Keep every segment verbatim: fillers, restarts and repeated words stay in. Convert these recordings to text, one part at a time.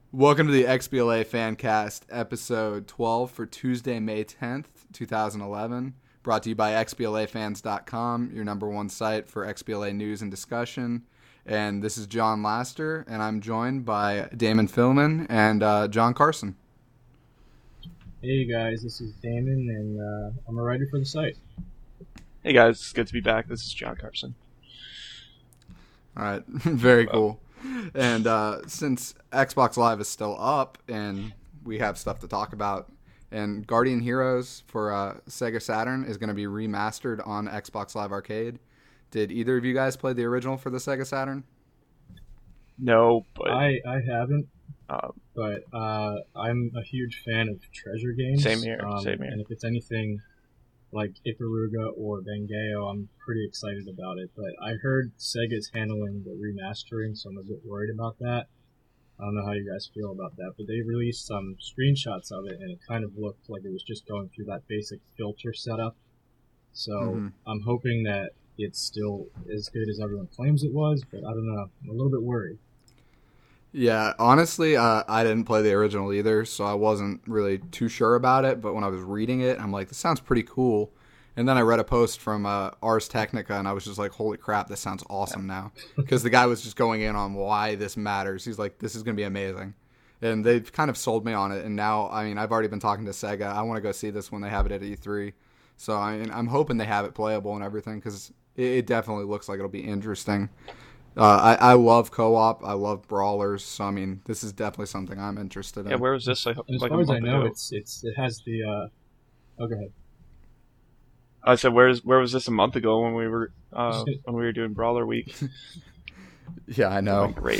Welcome to the X B L A Fancast, episode twelve for Tuesday, May tenth, twenty eleven. Brought to you by X B L A fans dot com, your number one site for X B L A news and discussion. And this is John Laster, and I'm joined by Damon Fillman and uh, John Carson. Hey guys, this is Damon, and uh, I'm a writer for the site. Hey guys, it's good to be back. This is John Carson. All right, very cool. And uh, since Xbox Live is still up and we have stuff to talk about, and Guardian Heroes for uh, Sega Saturn is going to be remastered on Xbox Live Arcade. Did either of you guys play the original for the Sega Saturn? No, but I, I haven't, um, but uh, I'm a huge fan of treasure games. Same here, um, same here. And if it's anything like Ikaruga or Bangeo, I'm pretty excited about it. But I heard Sega's handling the remastering, so I'm a bit worried about that. I don't know how you guys feel about that, but they released some screenshots of it, and it kind of looked like it was just going through that basic filter setup. So Mm-hmm. I'm hoping that it's still as good as everyone claims it was, but I don't know. I'm a little bit worried. Yeah, honestly, uh, I didn't play the original either, so I wasn't really too sure about it. But when I was reading it, I'm like, this sounds pretty cool. And then I read a post from uh, Ars Technica, and I was just like, holy crap, this sounds awesome now. Because the guy was just going in on why this matters. He's like, this is going to be amazing. And they've kind of sold me on it. And now, I mean, I've already been talking to Sega. I want to go see this when they have it at E three. So I mean, I'm hoping they have it playable and everything, because it, it definitely looks like it'll be interesting. Uh, I, I love co-op. I love brawlers. So, I mean, this is definitely something I'm interested in. yeah, where was this? Like, As like far a as I month know, ago? it's it's it has the. Uh... Oh, go ahead. I said, where's where was this a month ago when we were uh, when we were doing Brawler Week? Yeah, I know. Great.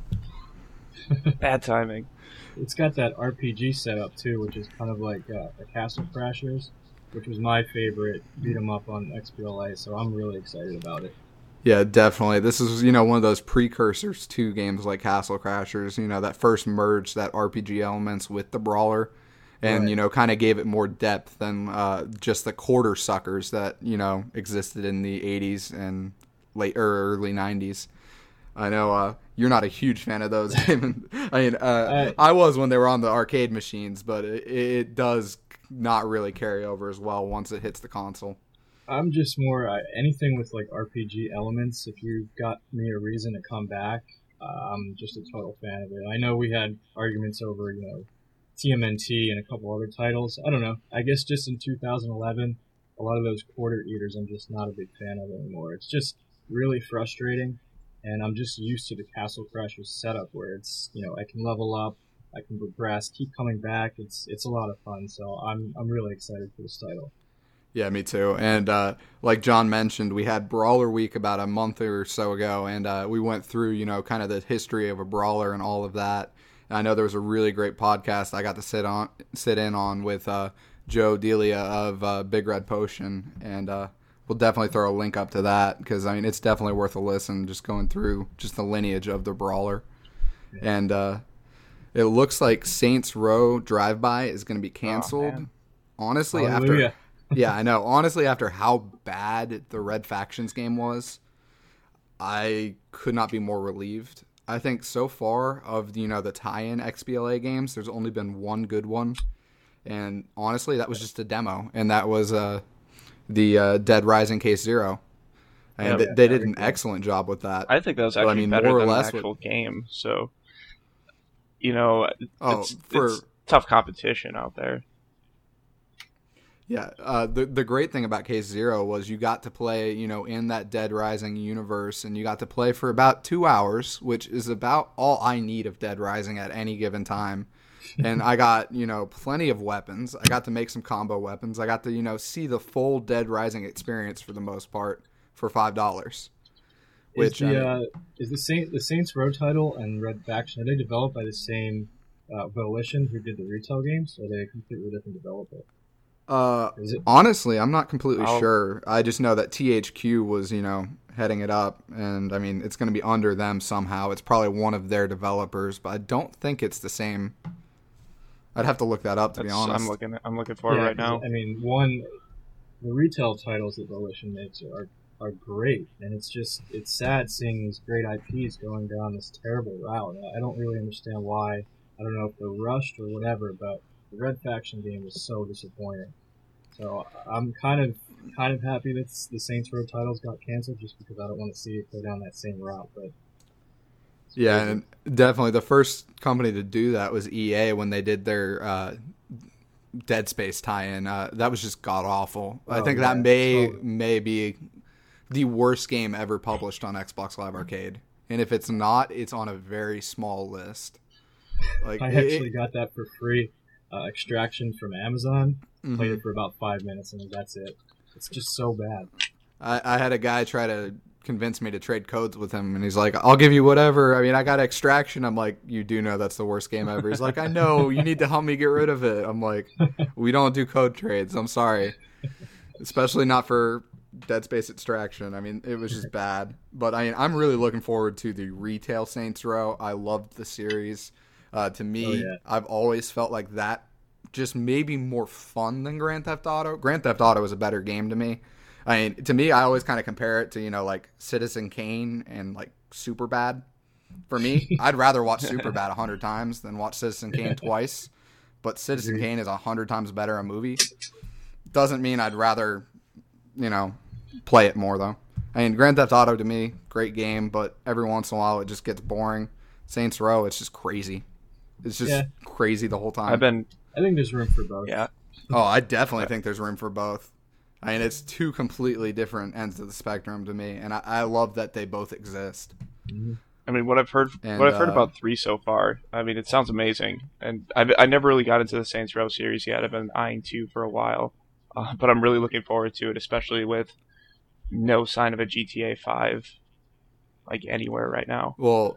Bad timing. It's got that R P G setup too, which is kind of like uh, the Castle Crashers, which was my favorite beat 'em up on X B L A. So I'm really excited about it. Yeah, definitely. This is, you know, one of those precursors to games like Castle Crashers, you know, that first merged that R P G elements with the brawler and, Right. you know, kind of gave it more depth than uh, just the quarter suckers that, you know, existed in the eighties and late or early nineties. I know uh, you're not a huge fan of those. Damon. I mean, uh, I was when they were on the arcade machines, but it, it does not really carry over as well once it hits the console. I'm just more uh, anything with like R P G elements. If you've got me a reason to come back, uh, I'm just a total fan of it. I know we had arguments over, you know, T M N T and a couple other titles. I don't know. I guess just in two thousand eleven, a lot of those quarter eaters I'm just not a big fan of anymore. It's just really frustrating, and I'm just used to the Castle Crashers setup where it's, you know, I can level up, I can progress, keep coming back. It's it's a lot of fun. So I'm I'm really excited for this title. Yeah, me too. And uh, like John mentioned, we had Brawler Week about a month or so ago, and uh, we went through, you know, kind of the history of a brawler and all of that. And I know there was a really great podcast I got to sit on, sit in on with uh, Joe Delia of uh, Big Red Potion, and uh, we'll definitely throw a link up to that because I mean it's definitely worth a listen. Just going through just the lineage of the brawler, and uh, it looks like Saints Row Drive By is going to be canceled. man. Honestly, Hallelujah. after. Yeah, I know. Honestly, after how bad the Red Factions game was, I could not be more relieved. I think so far of, you know, the tie-in X B L A games, there's only been one good one. And honestly, that was just a demo. And that was uh, the uh, Dead Rising Case Zero. And Yeah, they, they did very an cool. excellent job with that. I think that was Well, I actually mean, better more or than less an what- actual game. So, you know, Oh, it's, for- it's tough competition out there. Yeah, uh, the the great thing about Case Zero was you got to play, you know, in that Dead Rising universe, and you got to play for about two hours, which is about all I need of Dead Rising at any given time. And I got, you know, plenty of weapons. I got to make some combo weapons. I got to, you know, see the full Dead Rising experience for the most part for five dollars. Is Which I the mean, uh, is the Saint the Saints Row title and Red Faction, are they developed by the same uh, Volition who did the retail games, or are they a completely different developer? Uh, Is it? honestly, I'm not completely I'll- sure. I just know that T H Q was, you know, heading it up, and I mean, it's going to be under them somehow. It's probably one of their developers, but I don't think it's the same. I'd have to look that up to be That's, honest. I'm looking. I'm looking for it Yeah, right 'cause, now. I mean, one, the retail titles that Volition makes are are great, and it's just it's sad seeing these great I Ps going down this terrible route. I don't really understand why I don't know if they're rushed or whatever, but the Red Faction game was so disappointing. So I'm kind of kind of happy that the Saints Row titles got canceled, just because I don't want to see it go down that same route. But yeah, and definitely the first company to do that was E A when they did their uh, Dead Space tie-in. Uh, that was just god awful. Oh, I think yeah, that may totally. may be the worst game ever published on Xbox Live Arcade, and if it's not, it's on a very small list. Like I actually it, got that for free. Uh, Extraction from Amazon. Mm-hmm. Played it for about five minutes, and that's it. It's just so bad. I, I had a guy try to convince me to trade codes with him, and he's like, I'll give you whatever. I mean, I got Extraction. I'm like, you do know that's the worst game ever. He's like, I know. You need to help me get rid of it. I'm like, we don't do code trades. I'm sorry. Especially not for Dead Space Extraction. I mean, it was just bad. But I mean, I'm really looking forward to the retail Saints Row. I loved the series. Uh, to me, oh, yeah. I've always felt like that just maybe more fun than Grand Theft Auto. Grand Theft Auto is a better game to me. I mean, to me, I always kind of compare it to, you know, like Citizen Kane and like Superbad. For me, I'd rather watch Superbad a hundred times than watch Citizen Kane twice. But Citizen mm-hmm. Kane is a hundred times better a movie. Doesn't mean I'd rather, you know, play it more though. I mean, Grand Theft Auto to me, great game, but every once in a while it just gets boring. Saints Row, it's just crazy. It's just yeah. crazy the whole time. I've been. I think there's room for both. Yeah. Oh, I definitely think there's room for both. I mean, it's two completely different ends of the spectrum to me, and I, I love that they both exist. Mm-hmm. I mean, what I've heard, and, what I've heard uh, about three so far. I mean, it sounds amazing, and I've, I never really got into the Saints Row series yet. I've been eyeing two for a while, uh, but I'm really looking forward to it, especially with no sign of a G T A five like anywhere right now. Well,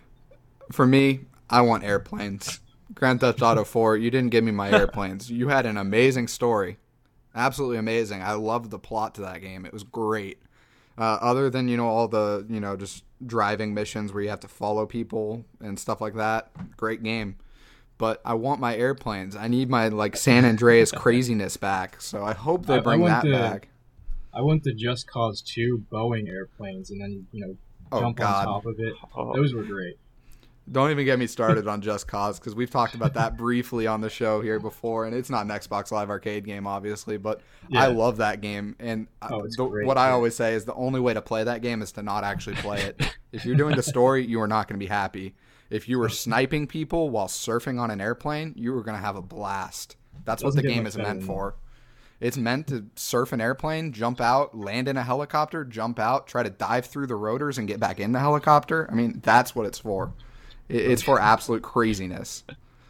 for me, I want airplanes. Grand Theft Auto four, you didn't give me my airplanes. You had an amazing story. Absolutely amazing. I loved the plot to that game. It was great. Uh, other than, you know, all the, you know, just driving missions where you have to follow people and stuff like that. Great game. But I want my airplanes. I need my, like, San Andreas craziness back. So I hope they bring that the, back. I want the Just Cause two Boeing airplanes and then, you know, oh, jump God. on top of it. Oh. Those were great. Don't even get me started on Just Cause, because we've talked about that briefly on the show here before, and it's not an Xbox Live Arcade game, obviously, but yeah. I love that game. And oh, it's the, great, what yeah. I always say is the only way to play that game is to not actually play it. If you're doing the story, you are not going to be happy. If you were sniping people while surfing on an airplane, you were going to have a blast. That's what the game is meant for. It's meant to surf an airplane, jump out, land in a helicopter, jump out, try to dive through the rotors and get back in the helicopter. I mean, that's what it's for. It's for absolute craziness.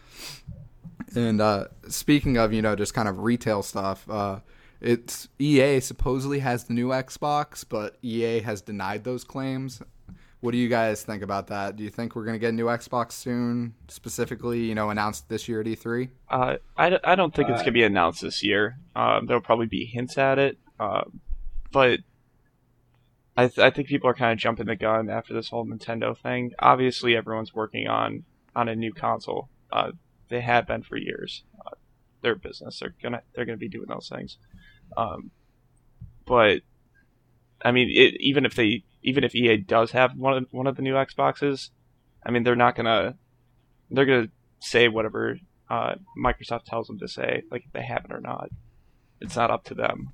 And uh, speaking of, you know, just kind of retail stuff, uh, it's E A supposedly has the new Xbox, but E A has denied those claims. What do you guys think about that? Do you think we're going to get a new Xbox soon, specifically, you know, announced this year at E three? Uh, I, I don't think it's going to be announced this year. Um, there'll probably be hints at it, uh, but I, th- I think people are kind of jumping the gun after this whole Nintendo thing. Obviously, everyone's working on, on a new console. Uh, they have been for years. Uh, their business. They're gonna they're gonna be doing those things. Um, but I mean, it, even if they even if E A does have one of one of the new Xboxes, I mean, they're not gonna they're gonna say whatever uh, Microsoft tells them to say, like if they have it or not. It's not up to them.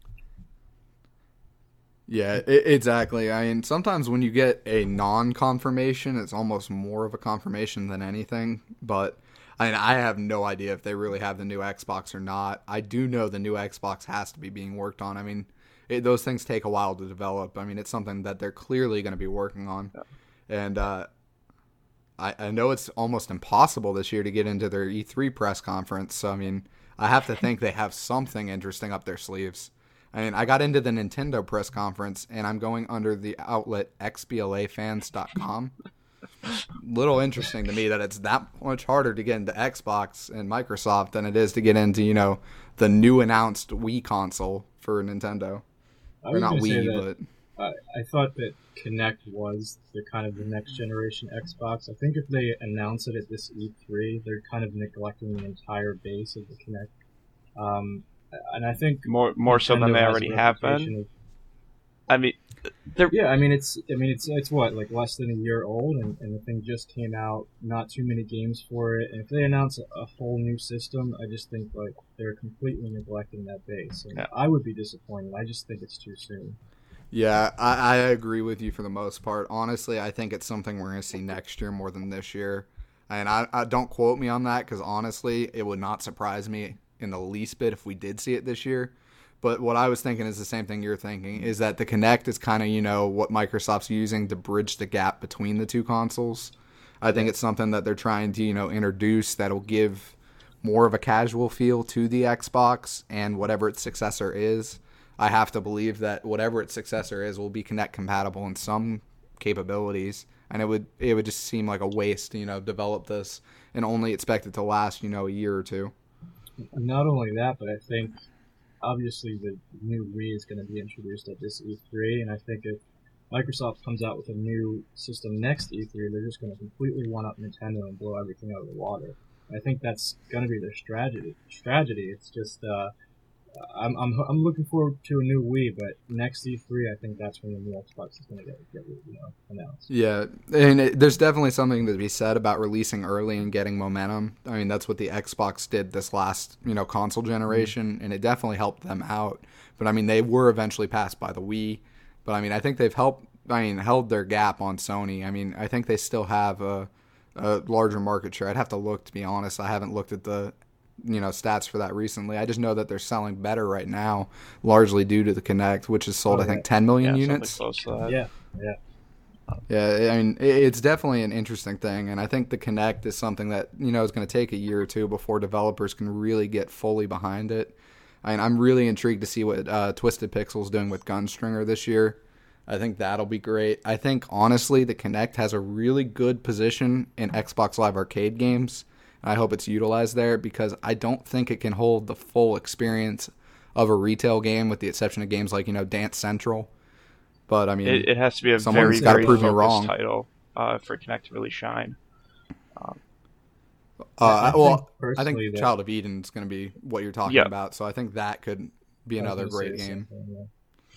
Yeah, it, exactly. I mean, sometimes when you get a non-confirmation, it's almost more of a confirmation than anything. But I mean, I have no idea if they really have the new Xbox or not. I do know the new Xbox has to be being worked on. I mean, it, those things take a while to develop. I mean, it's something that they're clearly going to be working on. Yeah. And uh, I, I know it's almost impossible this year to get into their E three press conference. So, I mean, I have to think they have something interesting up their sleeves. I mean, I got into the Nintendo press conference, and I'm going under the outlet x b l a fans dot com. Little interesting to me that it's that much harder to get into Xbox and Microsoft than it is to get into, you know, the new announced Wii console for Nintendo. Or not Wii, but... Uh, I thought that Kinect was the kind of the next generation Xbox. I think if they announce it at this E three, they're kind of neglecting the entire base of the Kinect. Um... And I think more more so than they already have been. Of, I mean, Yeah, I mean it's I mean it's it's what, like less than a year old, and, and the thing just came out. Not too many games for it, and if they announce a, a whole new system, I just think like they're completely neglecting that base, and Yeah. I would be disappointed. I just think it's too soon. Yeah, I, I agree with you for the most part. Honestly, I think it's something we're going to see next year more than this year. And I, I don't quote me on that because honestly, it would not surprise me in the least bit if we did see it this year. But what I was thinking is the same thing you're thinking, is that the Kinect is kind of, you know, what Microsoft's using to bridge the gap between the two consoles. I think it's something that they're trying to, you know, introduce that'll give more of a casual feel to the Xbox and whatever its successor is. I have to believe that whatever its successor is will be Kinect compatible in some capabilities. And it would it would just seem like a waste to, you know, develop this and only expect it to last, you know, a year or two. Not only that, but I think obviously the new Wii is going to be introduced at this E three, and I think if Microsoft comes out with a new system next E three, they're just going to completely one-up Nintendo and blow everything out of the water. I think that's going to be their strategy. Strategy. It's just uh, I'm I'm I'm looking forward to a new Wii, but next E three, I think that's when the new Xbox is going to get, get you know announced. Yeah, and it, there's definitely something to be said about releasing early and getting momentum. I mean, that's what the Xbox did this last, you know, console generation, and it definitely helped them out. But I mean, they were eventually passed by the Wii. But I mean, I think they've helped. I mean, held their gap on Sony. I mean, I think they still have a, a larger market share. I'd have to look, to be honest. I haven't looked at the, you know, stats for that recently. I just know that they're selling better right now, largely due to the Kinect, which has sold, Oh, I think, yeah. ten million Yeah, units. something close to that. Yeah, yeah. Yeah, I mean, it- it's definitely an interesting thing, and I think the Kinect is something that, you know, is going to take a year or two before developers can really get fully behind it. I mean, I'm really intrigued to see what uh, Twisted Pixel's doing with Gunstringer this year. I think that'll be great. I think, honestly, the Kinect has a really good position in Xbox Live Arcade games. I hope it's utilized there because I don't think it can hold the full experience of a retail game, with the exception of games like, you know, Dance Central. But, I mean, It, it has to be a someone's very, gotta very prove me focused wrong. title uh, for Kinect to really shine. Uh, I think well, I personally think that- Child of Eden is going to be what you're talking Yeah. about, so I think that could be I was another gonna say great the same game. thing, yeah.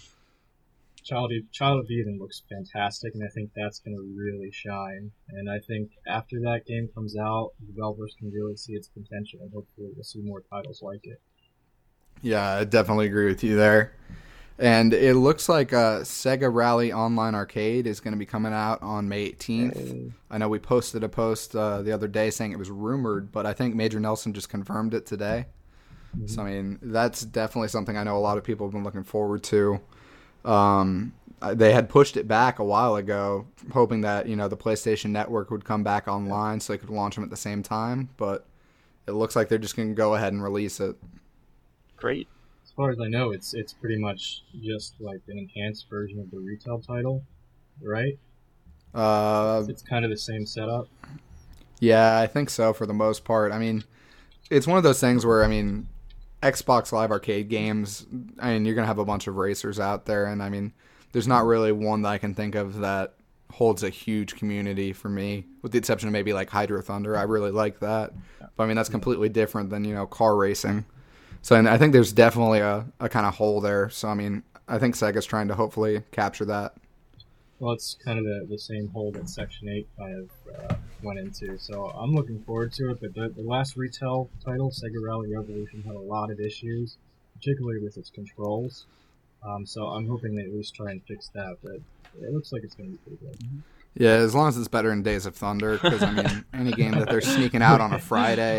Child of, Child of Eden looks fantastic, and I think that's going to really shine. And I think after that game comes out, developers can really see its potential, and hopefully we'll see more titles like it. Yeah, I definitely agree with you there. And it looks like uh, Sega Rally Online Arcade is going to be coming out on May eighteenth. Hey. I know we posted a post uh, the other day saying it was rumored, but I think Major Nelson just confirmed it today. Mm-hmm. So, I mean, that's definitely something I know a lot of people have been looking forward to. Um, they had pushed it back a while ago, hoping that, you know, the PlayStation Network would come back online so they could launch them at the same time. But it looks like they're just going to go ahead and release it. Great. As far as I know, it's it's pretty much just like an enhanced version of the retail title, right? Uh, It's kind of the same setup. yeah, I think so for the most part. I mean, it's one of those things where, I mean, Xbox Live Arcade games, I mean, you're going to have a bunch of racers out there, and I mean, there's not really one that I can think of that holds a huge community for me, with the exception of maybe like Hydro Thunder. I really like that. But I mean, that's completely different than, you know, car racing. So and I think there's definitely a, a kind of hole there. So, I mean, I think Sega's trying to hopefully capture that. Well, it's kind of the, the same hole that Section eight kind of uh, went into, so I'm looking forward to it, but the, the last retail title, Sega Rally Revolution, had a lot of issues, particularly with its controls, um, so I'm hoping they at least try and fix that, but it looks like it's going to be pretty good. Yeah, as long as it's better than Days of Thunder, because, I mean, any game that they're sneaking out on a Friday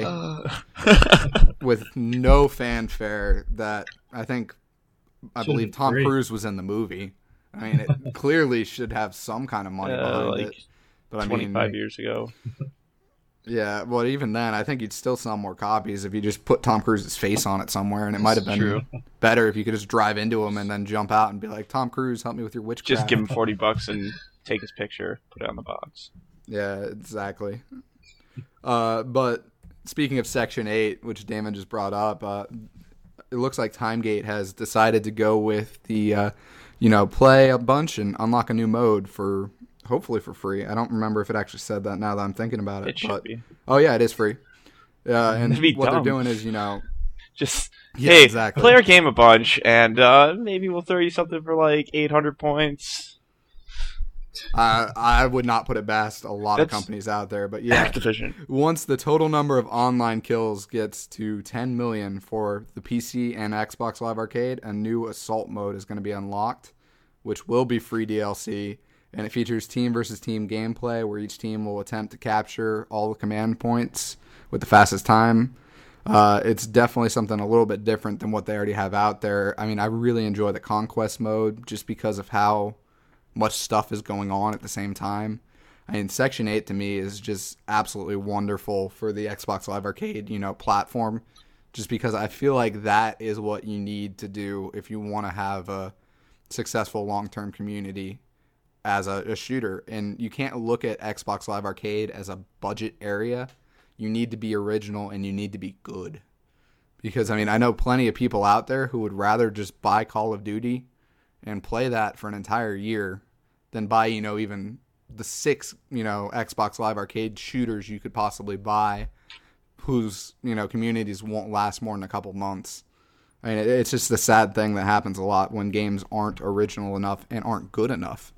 with no fanfare that I think, I Shouldn't believe be Tom free. Cruise was in the movie. I mean, it clearly should have some kind of money Uh, behind like it. But I mean, twenty-five years ago. yeah, well, even then, I think you'd still sell more copies if you just put Tom Cruise's face on it somewhere, and it might have been True. better if you could just drive into him and then jump out and be like, Tom Cruise, help me with your witchcraft. Just give him forty bucks and take his picture, put it on the box. Yeah, exactly. Uh, but speaking of Section eight, which Damon just brought up, uh, it looks like Timegate has decided to go with the, uh, you know, play a bunch and unlock a new mode for, hopefully for free. I don't remember if it actually said that now that I'm thinking about it. It should but, be. Oh, yeah, it is free. Uh, and That'd be what dumb. they're doing is, you know, Just Yeah, hey, exactly. play our game a bunch, and uh, maybe we'll throw you something for like eight hundred points. Uh, I would not put it past a lot That's of companies out there, but yeah, Activision. once the total number of online kills gets to ten million for the P C and Xbox Live Arcade, a new assault mode is going to be unlocked, which will be free D L C, and it features team versus team gameplay where each team will attempt to capture all the command points with the fastest time. Uh, it's definitely something a little bit different than what they already have out there. I mean, I really enjoy the Conquest mode just because of how much stuff is going on at the same time. I mean, Section eight to me is just absolutely wonderful for the Xbox Live Arcade, you know, platform, just because I feel like that is what you need to do if you want to have a successful long-term community as a, a shooter. And you can't look at Xbox Live Arcade as a budget area. You need to be original and you need to be good. Because, I mean, I know plenty of people out there who would rather just buy Call of Duty and play that for an entire year than buy, you know, even the six, you know, Xbox Live Arcade shooters you could possibly buy whose, you know, communities won't last more than a couple months. I mean, it's just a sad thing that happens a lot when games aren't original enough and aren't good enough.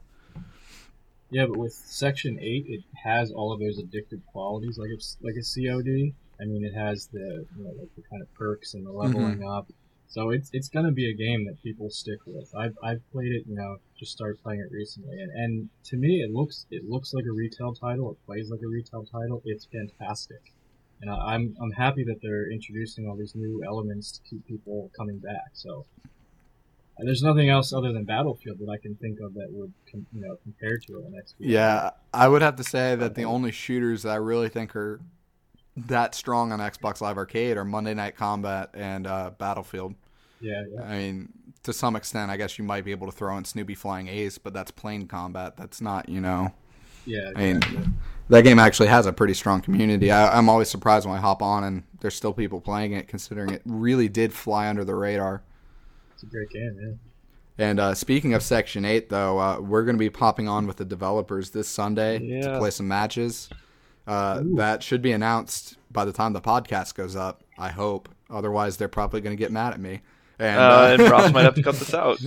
Yeah, but with Section eight, it has all of those addictive qualities, like it's like a C O D. I mean, it has the, you know, like the kind of perks and the leveling mm-hmm. up. So it's it's gonna be a game that people stick with. I've I've played it, you know, just started playing it recently, and, and to me, it looks it looks like a retail title. It plays like a retail title. It's fantastic, and I, I'm I'm happy that they're introducing all these new elements to keep people coming back. So. There's nothing else other than Battlefield that I can think of that would, com- you know, compare to it in the next few Yeah, years. I would have to say that the only shooters that I really think are that strong on Xbox Live Arcade are Monday Night Combat and uh, Battlefield. Yeah, yeah. I mean, to some extent, I guess you might be able to throw in Snoopy Flying Ace, but that's plain combat. That's not, you know. Yeah, I mean, exactly. That game actually has a pretty strong community. I, I'm always surprised when I hop on and there's still people playing it, considering it really did fly under the radar. It's a great game, yeah. And uh, speaking of Section eight, though, uh, we're going to be popping on with the developers this Sunday yeah. to play some matches. Uh, that should be announced by the time the podcast goes up, I hope. Otherwise, they're probably going to get mad at me. And, uh, uh, and Ross might have to cut this out.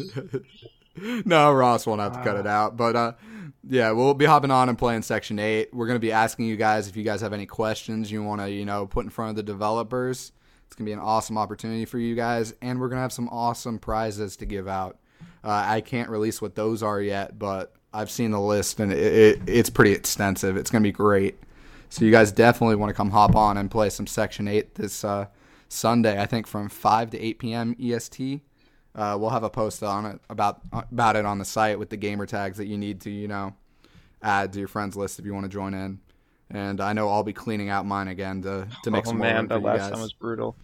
No, Ross won't have to cut it out. But, uh, yeah, we'll be hopping on and playing Section eight. We're going to be asking you guys if you guys have any questions you want to, you know, put in front of the developers. It's going to be an awesome opportunity for you guys. And we're going to have some awesome prizes to give out. Uh, I can't release what those are yet, but I've seen the list, and it, it, it's pretty extensive. It's going to be great. So you guys definitely want to come hop on and play some Section eight this uh, Sunday, I think from five to eight p.m. E S T. Uh, we'll have a post on it about about it on the site with the gamer tags that you need to, you know, add to your friends list if you want to join in. And I know I'll be cleaning out mine again to, to make oh, some man, more room for that you last guys. time was brutal.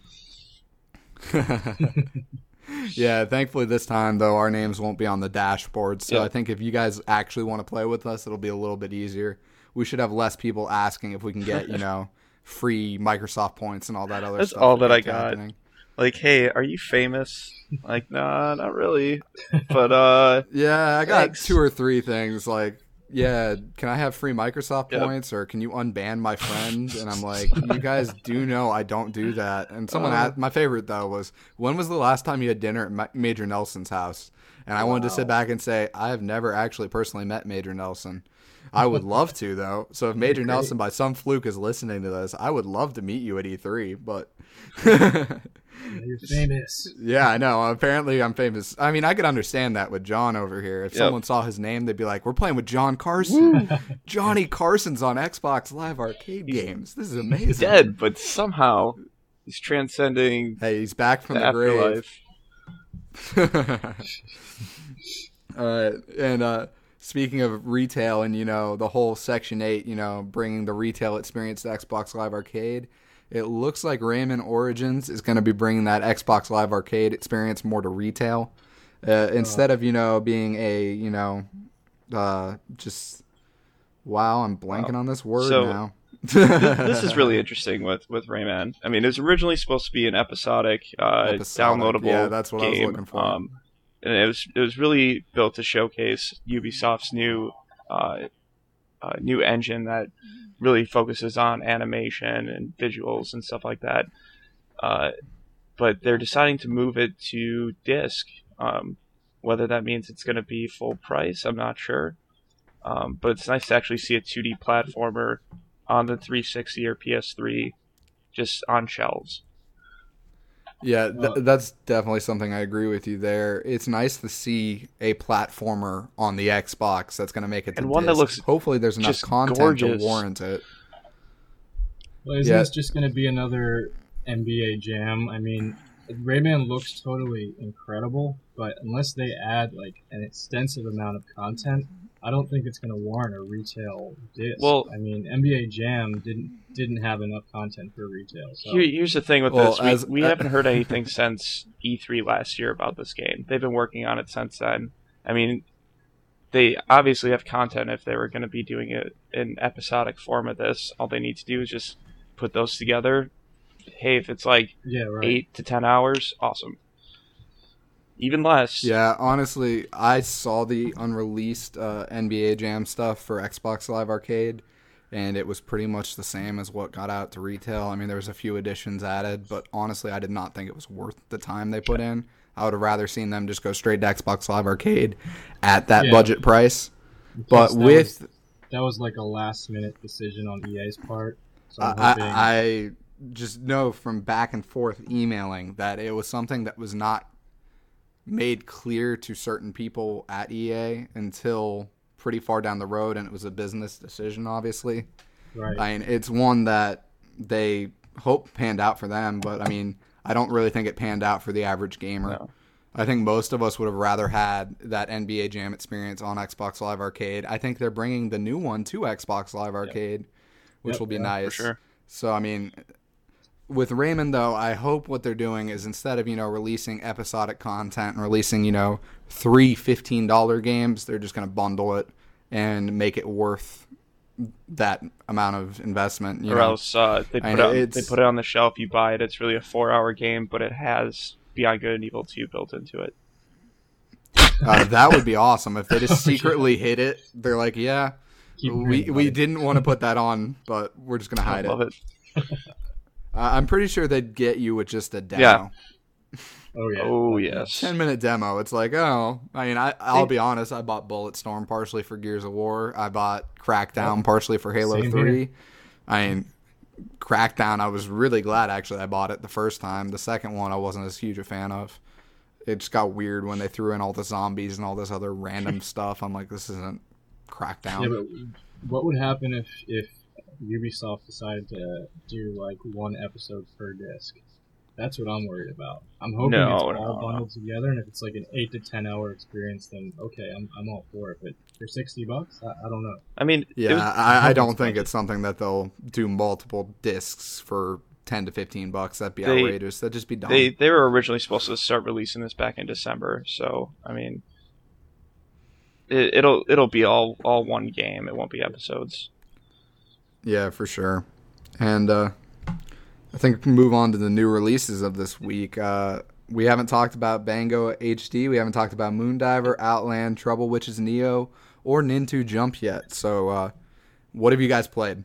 Yeah, thankfully this time, though, our names won't be on the dashboard. So yeah. I think if you guys actually want to play with us, it'll be a little bit easier. We should have less people asking if we can get, you know, free Microsoft points and all that other That's stuff. all that I got. got. Like, hey, are you famous? Like, nah, not really. But, uh... yeah, I got thanks. two or three things, like, yeah, can I have free Microsoft yep. points, or can you unban my friend? And I'm like, you guys do know I don't do that. And someone uh, asked, my favorite, though, was, when was the last time you had dinner at Ma- Major Nelson's house? And I wow. wanted to sit back and say, I have never actually personally met Major Nelson. I would love to, though. So if Major Nelson, by some fluke, is listening to this, I would love to meet you at E three, but... You're famous. Yeah, I know. Apparently, I'm famous. I mean, I could understand that with John over here. If yep. someone saw his name, they'd be like, we're playing with John Carson. Johnny Carson's on Xbox Live Arcade games. This is amazing. He's dead, but somehow he's transcending Hey, he's back from the, the grave. All right. And uh, speaking of retail and, you know, the whole Section eight, you know, bringing the retail experience to Xbox Live Arcade, it looks like Rayman Origins is going to be bringing that Xbox Live Arcade experience more to retail. Uh, instead of, you know, being a, you know, uh, just, wow, I'm blanking wow. on this word so, now. This is really interesting with, with Rayman. I mean, it was originally supposed to be an episodic, uh, episodic. downloadable yeah, that's what game. I was looking for. Um, and it was, it was really built to showcase Ubisoft's new, uh, uh, new engine that really focuses on animation and visuals and stuff like that. Uh, but they're deciding to move it to disc. Um, whether that means it's going to be full price, I'm not sure. Um, but it's nice to actually see a two D platformer on the three sixty or P S three just on shelves. Yeah, th- that's definitely something I agree with you there. It's nice to see a platformer on the Xbox that's going to make it to and one disc. that looks hopefully there's enough content gorgeous. to warrant it. Well, isn't Yeah. this just going to be another N B A Jam? I mean, Rayman looks totally incredible, but unless they add like an extensive amount of content, I don't think it's going to warrant a retail disc. Well- I mean, N B A Jam didn't didn't have enough content for retail. So Here, here's the thing with Well, this: we, as- we uh, haven't heard anything since E three last year about this game. They've been working on it since then. I mean, they obviously have content. If they were going to be doing it in episodic form of this, all they need to do is just put those together. Hey, if it's like yeah, right. eight to ten hours, awesome. Even less. Yeah, honestly, I saw the unreleased uh, N B A Jam stuff for Xbox Live Arcade, and it was pretty much the same as what got out to retail. I mean, there was a few additions added, but honestly, I did not think it was worth the time they put in. I would have rather seen them just go straight to Xbox Live Arcade at that Yeah. budget price. Plus, But that with... was, that was like a last minute decision on E A's part. So I, I'm hoping, I I just know from back and forth emailing that it was something that was not made clear to certain people at E A until pretty far down the road, and it was a business decision, obviously. right. I mean, it's one that they hope panned out for them, but I mean, I don't really think it panned out for the average gamer. No. I think most of us would have rather had that N B A Jam experience on Xbox Live Arcade. I think they're bringing the new one to Xbox Live Arcade, which Yep, will be yeah, nice. for sure. So, I mean, with Rayman, though, I hope what they're doing is instead of, you know, releasing episodic content and releasing, you know, three fifteen dollars games, they're just going to bundle it and make it worth that amount of investment. You Or know? else uh, they I put know, it, it's- they put it on the shelf. You buy it. It's really a four-hour game, but it has Beyond Good and Evil two built into it. Uh, that would be awesome if they just Oh, secretly hid it. They're like, yeah, Keep we reading we about it. didn't want to put that on, but we're just gonna I hide love it. it. Uh, I'm pretty sure they'd get you with just a demo. Yeah. Oh yeah. Oh yes. ten minute demo. It's like, oh, I mean, I, I'll They- be honest. I bought Bulletstorm partially for Gears of War. I bought Crackdown partially for Halo Same three. here. I mean, Crackdown, I was really glad actually I bought it the first time. The second one, I wasn't as huge a fan of. It just got weird when they threw in all the zombies and all this other random stuff. I'm like, this isn't Crackdown. Yeah, but what would happen if if Ubisoft decided to do like one episode per disc? That's what I'm worried about. I'm hoping No, it's no, all no. bundled together, and if it's like an eight to ten hour experience, then okay, I'm I'm all for it. But for sixty bucks, I, I don't know. I mean, it Yeah, was- I, I don't think it's something that they'll do multiple discs for ten to fifteen bucks. That'd be They- outrageous. That'd just be dumb. they they were originally supposed to start releasing this back in December. So I mean, it, it'll it'll be all all one game. It won't be episodes. Yeah, for sure. And uh, I think we can move on to the new releases of this week. Uh, we haven't talked about Bango H D. We haven't talked about Moondiver, Outland, Trouble Witches Neo, or Nintu Jump yet. So, uh, what have you guys played?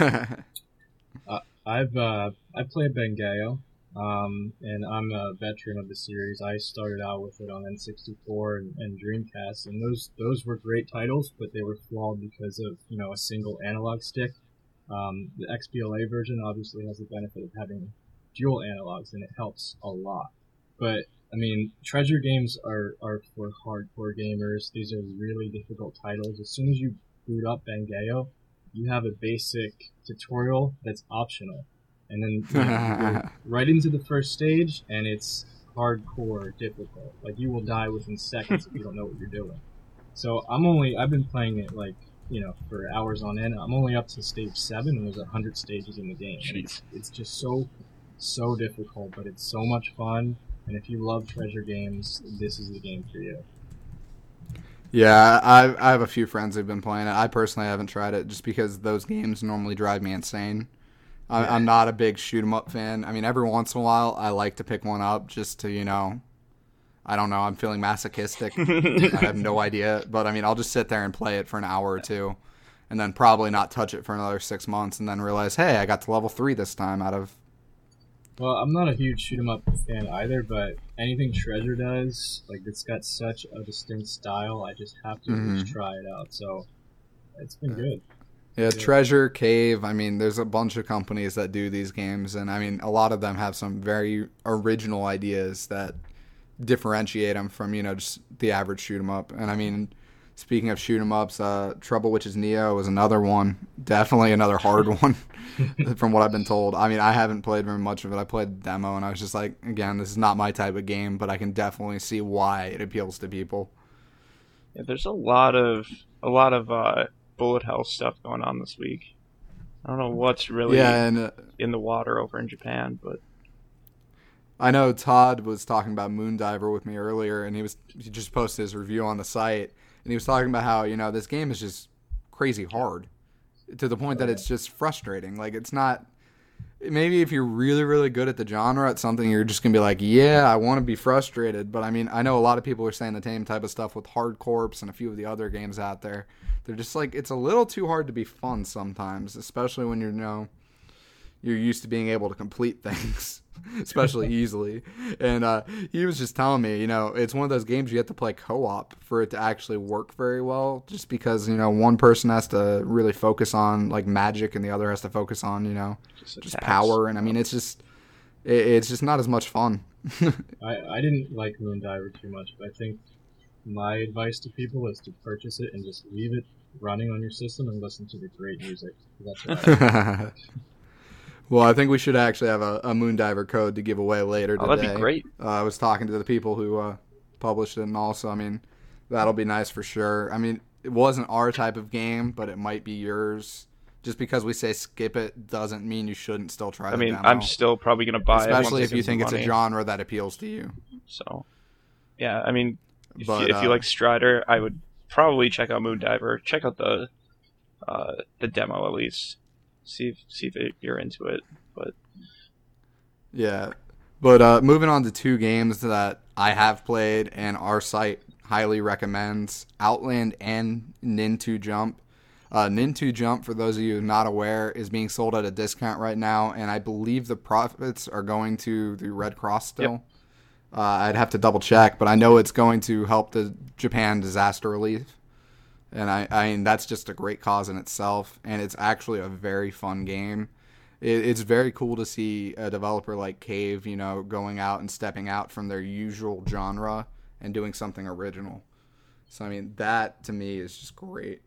I've uh, I played Bangayo, um, and I'm a veteran of the series. I started out with it on N sixty-four and, and Dreamcast, and those those were great titles, but they were flawed because of you know a single analog stick. Um, the X B L A version obviously has the benefit of having dual analogs, and it helps a lot. But I mean, treasure games are are for hardcore gamers. These are really difficult titles. As soon as you boot up Bangayo, you have a basic tutorial that's optional, and then you know, you go right into the first stage, and it's hardcore difficult. Like you will die within seconds if you don't know what you're doing. So I'm only I've been playing it like you know for hours on end. I'm only up to stage seven, and there's a hundred stages in the game. And It's, it's just so so difficult, but it's so much fun. And if you love treasure games, this is the game for you. Yeah, I, I have a few friends who've been playing it. I personally haven't tried it just because those games normally drive me insane. I, Yeah. I'm not a big shoot 'em up fan. I mean, every once in a while, I like to pick one up just to, you know, I don't know, I'm feeling masochistic. I have no idea. But, I mean, I'll just sit there and play it for an hour or two and then probably not touch it for another six months and then realize, hey, I got to level three this time out of Well, I'm not a huge shoot 'em up fan either, but anything Treasure does, like it's got such a distinct style, I just have to Mhm. at least try it out. So it's been good. Yeah, Yeah. Treasure, Cave. I mean, there's a bunch of companies that do these games, and I mean, a lot of them have some very original ideas that differentiate them from, you know, just the average shoot 'em up. And I mean, speaking of shoot 'em ups, uh, Trouble Witches Neo was another one. Definitely another hard one, from what I've been told. I mean, I haven't played very much of it. I played the demo, and I was just like, again, this is not my type of game, but I can definitely see why it appeals to people. Yeah, there's a lot of a lot of uh, bullet hell stuff going on this week. I don't know what's really Yeah, and uh, in the water over in Japan, but I know Todd was talking about Moondiver with me earlier, and he was he just posted his review on the site, and he was talking about how, you know, this game is just crazy hard to the point that it's just frustrating. Like, it's not. Maybe if you're really, really good at the genre, at something, you're just gonna be like, yeah, I want to be frustrated. But I mean, I know a lot of people are saying the same type of stuff with Hard Corps and a few of the other games out there. They're just like, it's a little too hard to be fun sometimes, especially when you're, you know, you're used to being able to complete things, especially easily. And uh, he was just telling me, you know, it's one of those games you have to play co-op for it to actually work very well, just because, you know, one person has to really focus on, like, magic, and the other has to focus on, you know, just, just power. And I mean, it's just, it, it's just not as much fun. I, I didn't like Moondiver too much, but I think my advice to people is to purchase it and just leave it running on your system and listen to the great music. That's what I Well, I think we should actually have a, a Moondiver code to give away later today. Oh, that'd be great. Uh, I was talking to the people who uh, published it, and also, I mean, that'll be nice for sure. I mean, it wasn't our type of game, but it might be yours. Just because we say skip it doesn't mean you shouldn't still try I the mean, demo. I'm still probably going to buy it. Especially once if you get think some it's a money. genre that appeals to you. So, yeah, I mean, if, But, you, if you uh, like Strider, I would probably check out Moondiver. Check out the uh, the demo at least. See if, see if you're into it. But Yeah. But uh, moving on to two games that I have played and our site highly recommends, Outland and Nin two Jump. Uh, Nin two Jump, for those of you not aware, is being sold at a discount right now, and I believe the profits are going to the Red Cross still. Yep. Uh, I'd have to double check, but I know it's going to help the Japan disaster relief. And I, I mean, that's just a great cause in itself, and it's actually a very fun game. It, it's very cool to see a developer like Cave, you know, going out and stepping out from their usual genre and doing something original. So, I mean, that to me is just great.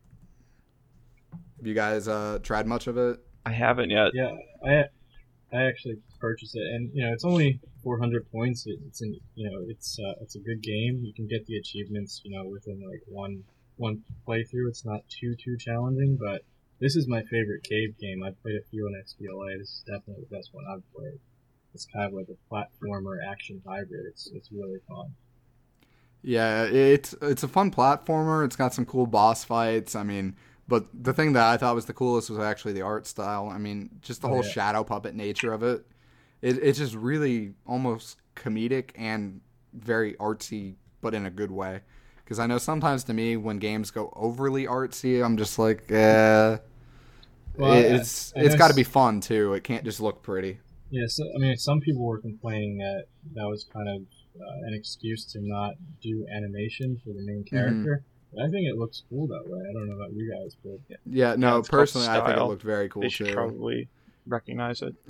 Have you guys uh, tried much of it? I haven't yet. Yeah, I I actually purchased it, and you know it's only four hundred points. It, it's an you know it's uh, it's a good game. You can get the achievements you know within like one one playthrough. It's not too too challenging, but this is my favorite Cave game. I've played a few on X B L A. This is definitely the best one I've played. It's kind of like a platformer action hybrid. It's it's really fun. Yeah, it's it's a fun platformer. It's got some cool boss fights. I mean, but the thing that I thought was the coolest was actually the art style. I mean, just the Oh, whole yeah. shadow puppet nature of it. It it's just really almost comedic and very artsy, but in a good way. Because I know sometimes to me, when games go overly artsy, I'm just like, eh. Well, I- it's I it's know got to s- be fun too. It can't just look pretty. Yeah, so, I mean, some people were complaining that that was kind of uh, an excuse to not do animation for the main Mm-hmm. character. But I think it looks cool that way. I don't know about you guys, but Yeah, no, it's called personally, I think it style. looked very cool They should too. probably recognize it.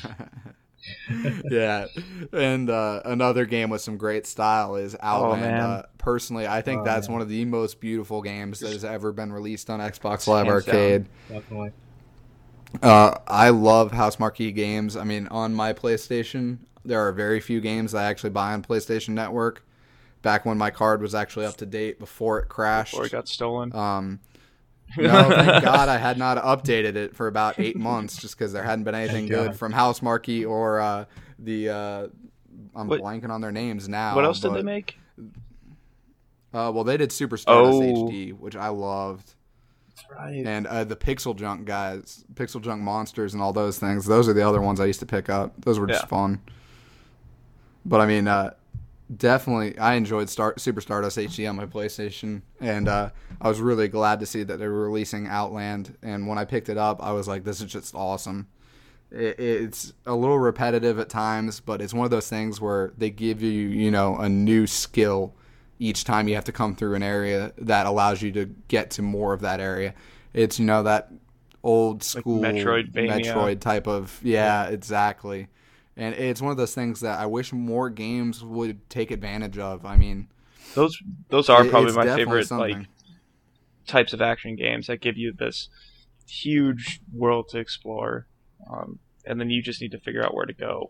Yeah, and uh, another game with some great style is Outland. man. uh, personally, I think Oh, that's man. one of the most beautiful games that has ever been released on Xbox Live Hands Arcade. definitely. Uh, I love House Marquee games. I mean, on my PlayStation, there are very few games that I actually buy on PlayStation Network. Back when my card was actually up to date before it crashed. Before it got stolen. Um, no, thank God I had not updated it for about eight months just because there hadn't been anything Thank good God. from House Marquee or uh, the. Uh, I'm What- blanking on their names now. what else did but, they make? Uh, well, they did Super Stardust Oh. H D, which I loved, Right. and uh, the Pixel Junk guys, Pixel Junk Monsters, and all those things. Those are the other ones I used to pick up. Those were just Yeah. fun. But I mean, uh, definitely, I enjoyed Star- Super Stardust H D on my PlayStation, and uh, I was really glad to see that they were releasing Outland. And when I picked it up, I was like, "This is just awesome." It, it's a little repetitive at times, but it's one of those things where they give you, you know, a new skill each time you have to come through an area that allows you to get to more of that area. It's, you know, that old school like Metroid type of, yeah, yeah, exactly. And it's one of those things that I wish more games would take advantage of. I mean, those those are probably my favorite something. like types of action games that give you this huge world to explore. Um, and then you just need to figure out where to go.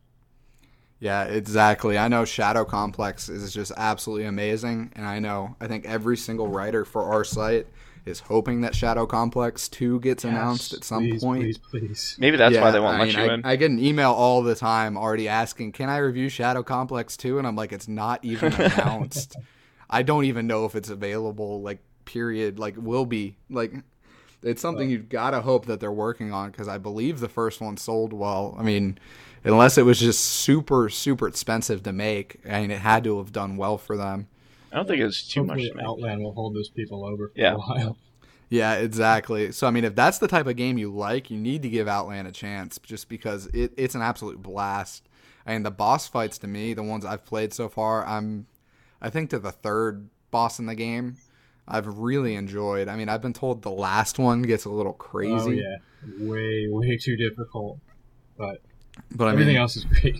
Yeah, exactly. I know Shadow Complex is just absolutely amazing, and I know I think every single writer for our site is hoping that Shadow Complex two gets yes, announced at some please, point. Please, please. Maybe that's yeah, why they won't I let mean, you I, in. I get an email all the time already asking, can I review Shadow Complex two? And I'm like, it's not even announced. I don't even know if it's available, like, period, like, will be. Like, it's something you've got to hope that they're working on, because I believe the first one sold well. I mean, unless it was just super, super expensive to make, I mean, it had to have done well for them. I don't think it was too Hopefully much to make. Outland will hold those people over for Yeah. a while. Yeah, exactly. So, I mean, if that's the type of game you like, you need to give Outland a chance, just because it, it's an absolute blast. I mean, the boss fights, to me, the ones I've played so far, I'm, I think, to the third boss in the game, I've really enjoyed. I mean, I've been told the last one gets a little crazy. Oh, yeah. Way, way too difficult. But, but I everything mean, else is great.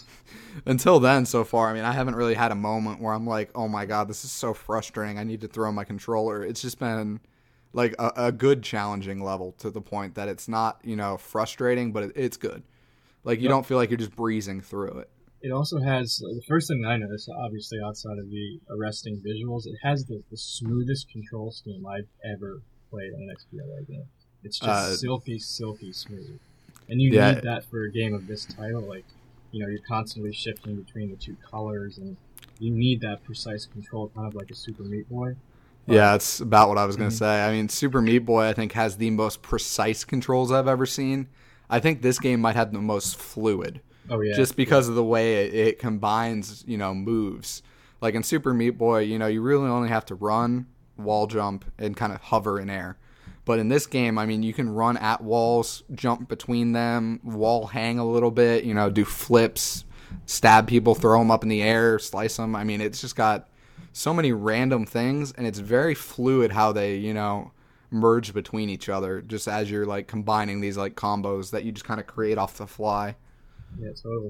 Until then, so far, I mean, I haven't really had a moment where I'm like, oh my god, this is so frustrating, I need to throw my controller. It's just been like a, a good challenging level, to the point that it's not, you know, frustrating, but it, it's good. Like, you Yep. don't feel like you're just breezing through it. It also has, the first thing that I noticed, obviously outside of the arresting visuals, it has the, the smoothest control scheme I've ever played on an X B L A game. It's just Uh, silky, silky smooth. And you yeah. need that for a game of this title. Like, you know, you're constantly shifting between the two colors, and you need that precise control, kind of like a Super Meat Boy. Yeah, that's about what I was going to Mhm. say. I mean, Super Meat Boy, I think, has the most precise controls I've ever seen. I think this game might have the most fluid. Oh, yeah. Just because of the way it, it combines, you know, moves. Like in Super Meat Boy, you know, you really only have to run, wall jump, and kind of hover in air. But in this game, I mean, you can run at walls, jump between them, wall hang a little bit, you know, do flips, stab people, throw them up in the air, slice them. I mean, it's just got so many random things, and it's very fluid how they, you know, merge between each other, just as you're, like, combining these, like, combos that you just kind of create off the fly. Yeah, totally.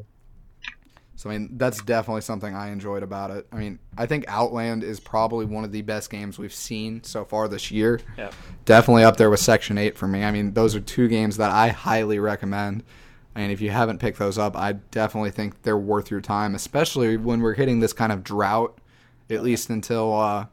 So, I mean, that's definitely something I enjoyed about it. I mean, I think Outland is probably one of the best games we've seen so far this year. Yeah. Definitely up there with Section eight for me. I mean, those are two games that I highly recommend. And if you haven't picked those up, I definitely think they're worth your time, especially when we're hitting this kind of drought, at least until uh,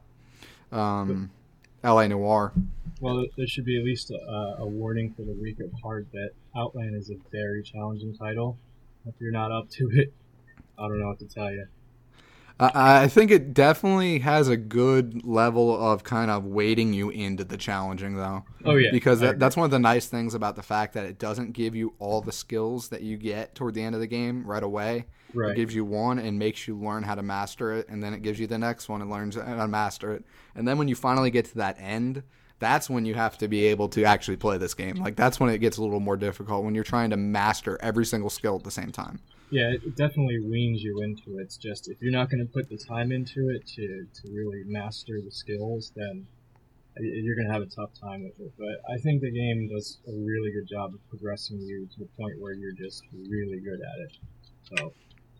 um, L A Noire. Well, there should be at least a, a warning for the week of hard bet. Outland is a very challenging title. If you're not up to it, I don't know what to tell you. I I think it definitely has a good level of kind of weighting you into the challenging, though. Oh, yeah. Because I that, agree. that's one of the nice things about the fact that it doesn't give you all the skills that you get toward the end of the game right away. It Right. gives you one and makes you learn how to master it, and then it gives you the next one and learns how to master it. And then when you finally get to that end, that's when you have to be able to actually play this game. Like, that's when it gets a little more difficult, when you're trying to master every single skill at the same time. Yeah, it definitely weans you into it. It's just, if you're not going to put the time into it to, to really master the skills, then you're going to have a tough time with it. But I think the game does a really good job of progressing you to the point where you're just really good at it. So,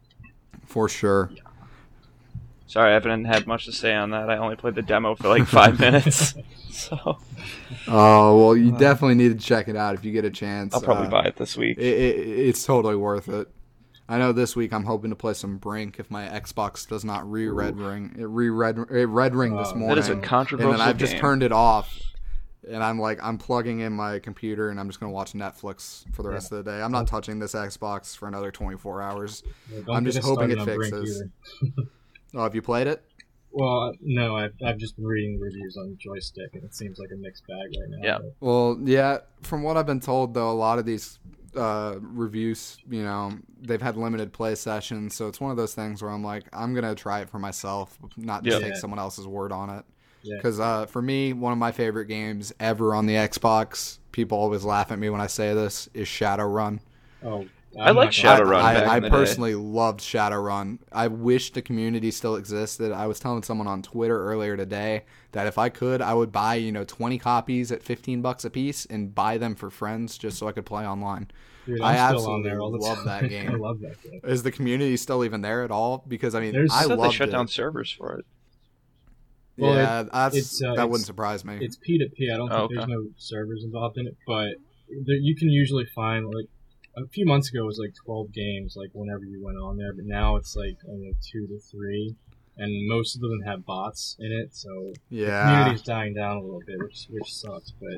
For sure. Sorry, I haven't had much to say on that. I only played the demo for like five minutes. So Oh, well, you definitely need to check it out if you get a chance. I'll probably Uh, buy it this week. It, it, it's totally worth it. I know this week I'm hoping to play some Brink if my Xbox does not re-red ring. It re-red it red ring this Uh, morning. that is a and controversial then I've just game. turned it off. And I'm like, I'm plugging in my computer and I'm just going to watch Netflix for the rest of the day. I'm not touching this Xbox for another twenty-four hours. yeah, don't I'm get just us hoping started it on Brink fixes. either. Oh, have you played it? Well, no, I've, I've just been reading reviews on Joystick, and it seems like a mixed bag right now. Yeah. but- Well, yeah, from what I've been told, though, a lot of these uh, reviews, you know, they've had limited play sessions, so it's one of those things where I'm like, I'm going to try it for myself, not just Yeah. take someone else's word on it. Yeah. Because uh, for me, one of my favorite games ever on the Xbox people always laugh at me when I say this, is Shadowrun. Oh, I like Shadowrun. I, back I, I in the personally day. loved Shadowrun. I wish the community still existed. I was telling someone on Twitter earlier today that if I could, I would buy, you know, twenty copies at fifteen bucks a piece and buy them for friends just so I could play online. Dude, I I'm still absolutely on there all the love time. that game. I love that game. Is the community still even there at all? Because I mean, There's- I I thought love they shut it. down servers for it. Well, yeah, it- that's, it's, uh, that it's- wouldn't surprise me. It's P two P. I don't think Oh, okay. there's no servers involved in it, but there, you can usually find like a few months ago it was like twelve games, like whenever you went on there, but now it's like only two to three, and most of them have bots in it, so the Yeah. community's dying down a little bit, which which sucks, but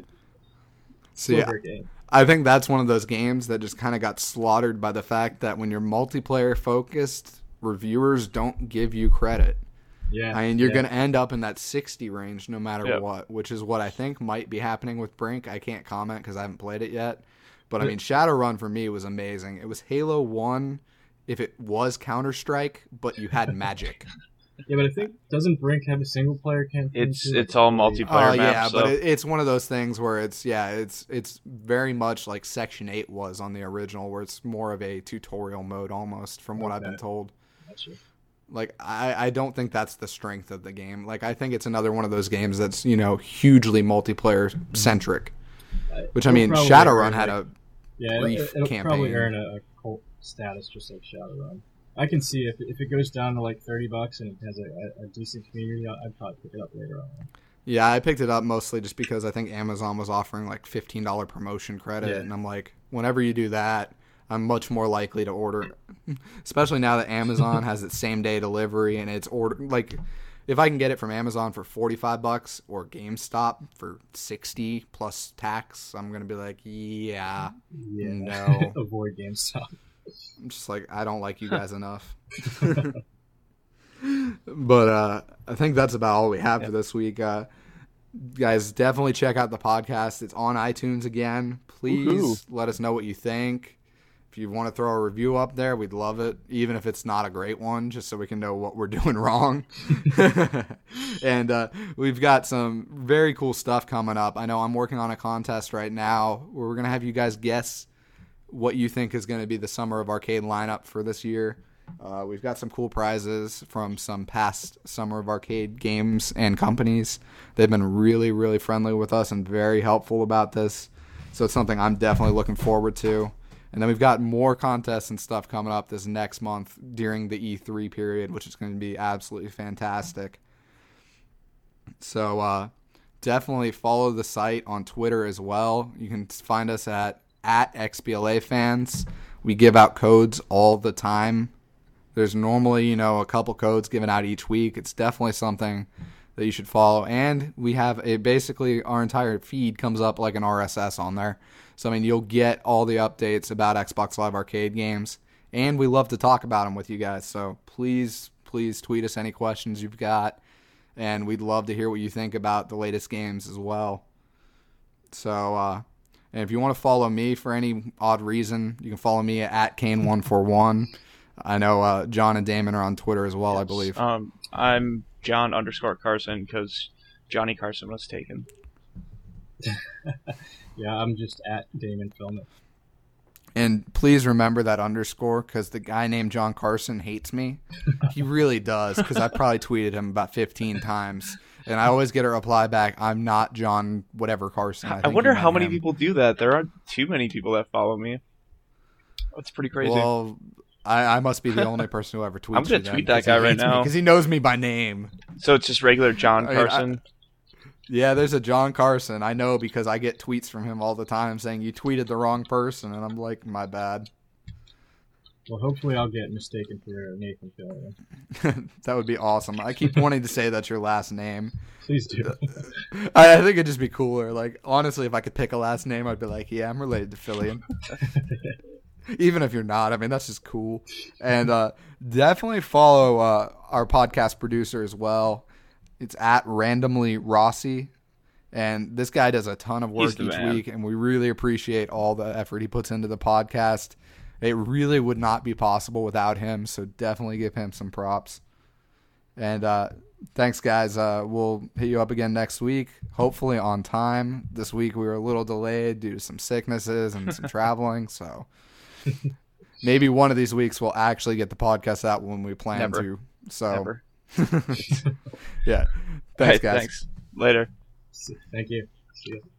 See, still a great game. I think that's one of those games that just kind of got slaughtered by the fact that when you're multiplayer focused, reviewers don't give you credit. Yeah, I mean, you're yeah. going to end up in that sixty range no matter Yep. what, which is what I think might be happening with Brink. I can't comment because I haven't played it yet. But, I mean, Shadowrun for me was amazing. It was Halo one if it was Counter-Strike, but you had magic. Yeah, but I think doesn't Brink have a single player campaign? It's too? it's all Oh, multiplayer yeah, maps. but so- it, it's one of those things where it's, yeah, it's it's very much like Section eight was on the original, where it's more of a tutorial mode almost, from what I've been Okay. told. Gotcha. Like, I, I don't think that's the strength of the game. Like, I think it's another one of those games that's, you know, hugely multiplayer-centric. Which, I It'll mean, probably Shadowrun earn, had like- a Yeah, brief it, it'll probably campaign. earn a, a cult status just like Shadowrun. I can see if if it goes down to like thirty bucks and it has a, a, a decent community, I'd probably pick it up later on. Yeah, I picked it up mostly just because I think Amazon was offering like fifteen dollars promotion credit, Yeah. and I'm like, whenever you do that, I'm much more likely to order it. Especially now that Amazon has its same day delivery and it's order like if I can get it from Amazon for forty-five bucks or GameStop for sixty plus tax, I'm going to be like, yeah. Yeah, No. avoid GameStop. I'm just like, I don't like you guys enough. But uh, I think that's about all we have for this week. Uh, guys, definitely check out the podcast. It's on iTunes again. Please Woohoo. let us know what you think. If you want to throw a review up there, we'd love it, even if it's not a great one, just so we can know what we're doing wrong. And uh, we've got some very cool stuff coming up. I know I'm working on a contest right now where we're going to have you guys guess what you think is going to be the Summer of Arcade lineup for this year. Uh, we've got some cool prizes from some past Summer of Arcade games and companies. They've been really, really friendly with us and very helpful about this. So it's something I'm definitely looking forward to. And then we've got more contests and stuff coming up this next month during the E three period, which is going to be absolutely fantastic. So uh, definitely follow the site on Twitter as well. You can find us at, at X B L A fans. We give out codes all the time. There's normally, you know, a couple codes given out each week. It's definitely something that you should follow. And we have a basically our entire feed comes up like an R S S on there. So, I mean, you'll get all the updates about Xbox Live Arcade games. And we love to talk about them with you guys. So please, please tweet us any questions you've got. And we'd love to hear what you think about the latest games as well. So, uh, and if you want to follow me for any odd reason, you can follow me at Kane one four one. I know uh, John and Damon are on Twitter as well, I believe. Um, I'm John underscore Carson because Johnny Carson was taken. Yeah, I'm just at Damon Filmic. And please remember that underscore because the guy named John Carson hates me. He really does because I probably tweeted him about fifteen times. And I always get a reply back, I'm not John whatever Carson. I, I think wonder you how meant many him. people do that. There aren't too many people that follow me. That's pretty crazy. Well, I, I must be the only person who ever tweets I'm gonna you then, tweet that 'cause he guy right hates me, now. because he knows me by name. So it's just regular John I mean, I- Carson. Yeah, there's a John Carson. I know because I get tweets from him all the time saying you tweeted the wrong person, and I'm like, my bad. Well, hopefully I'll get mistaken for Nathan Fillion. That would be awesome. I keep wanting to say that's your last name. Please do. I, I think it'd just be cooler. Like, honestly, if I could pick a last name, I'd be like, yeah, I'm related to Fillion. Even if you're not, I mean, that's just cool. And uh, definitely follow uh, our podcast producer as well. It's at Randomly Rossi. And this guy does a ton of work He's the each man. week, and we really appreciate all the effort he puts into the podcast. It really would not be possible without him, so definitely give him some props. And uh, thanks, guys. Uh, we'll hit you up again next week, hopefully on time. This week we were a little delayed due to some sicknesses and some traveling, so maybe one of these weeks we'll actually get the podcast out when we plan Never. to. So, Never. yeah. Thanks, Right, guys. Thanks. Later. Thank you. See you.